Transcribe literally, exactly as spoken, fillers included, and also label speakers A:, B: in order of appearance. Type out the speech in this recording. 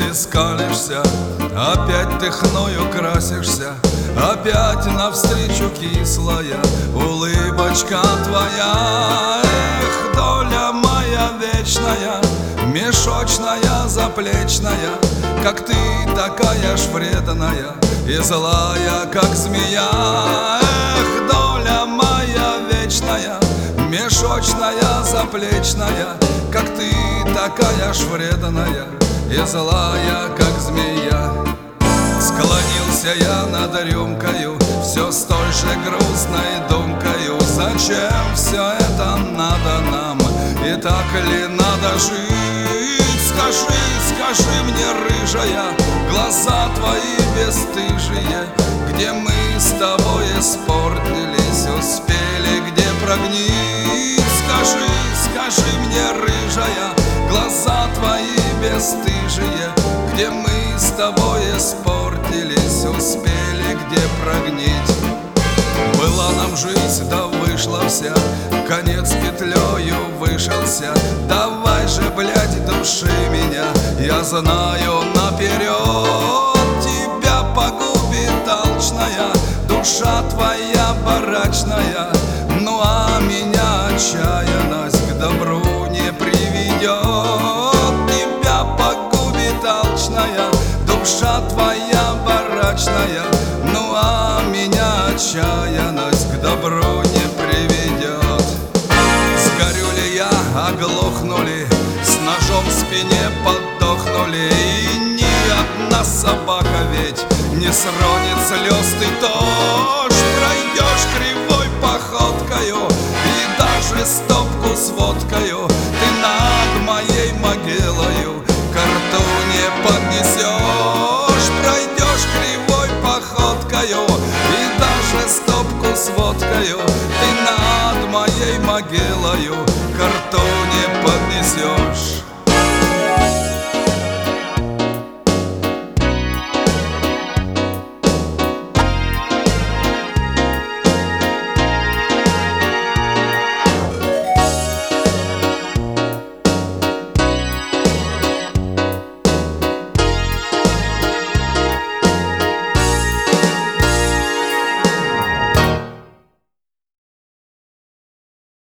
A: ты скалишься, опять ты хною красишься, опять навстречу кислая улыбочка твоя. Эх, доля моя вечная, мешочная, заплечная, как ты такая ж вредная и злая, как змея. Эх, доля моя вечная, мешочная, заплечная, как ты такая ж вредная и злая, как змея. Склонился я над рюмкою, все с той же грустной думкою. Зачем все это надо нам, и так ли надо жить? Скажи, скажи мне, рыжая, глаза твои бесстыжие, где мы с тобой испортились, успели где прогнить? Скажи, скажи мне, рыжая, глаза твои бесстыжие, где мы с тобой испортились, успели где прогнить? Была нам жизнь, да вышла вся, конец петлею вышелся. Давай же, блядь, души меня, я знаю наперед. Тебя погубит алчная душа твоя барачная, ну а меня отчаянность к добру не приведет. Тебя погубит алчная душа твоя барачная, ну а меня отчаянность к добру не приведет. Сгорю ли я, оглохну ли, с ножом в спине подохнули, и ни одна собака ведь не сронит слез. Ты тоже пройдешь кривой походкою, и даже стопку с водкою ты над моей могилою карту не поднесешь. Пройдешь кривой походкою, и даже стопку с водкою ты над моей могилою карту не поднесешь.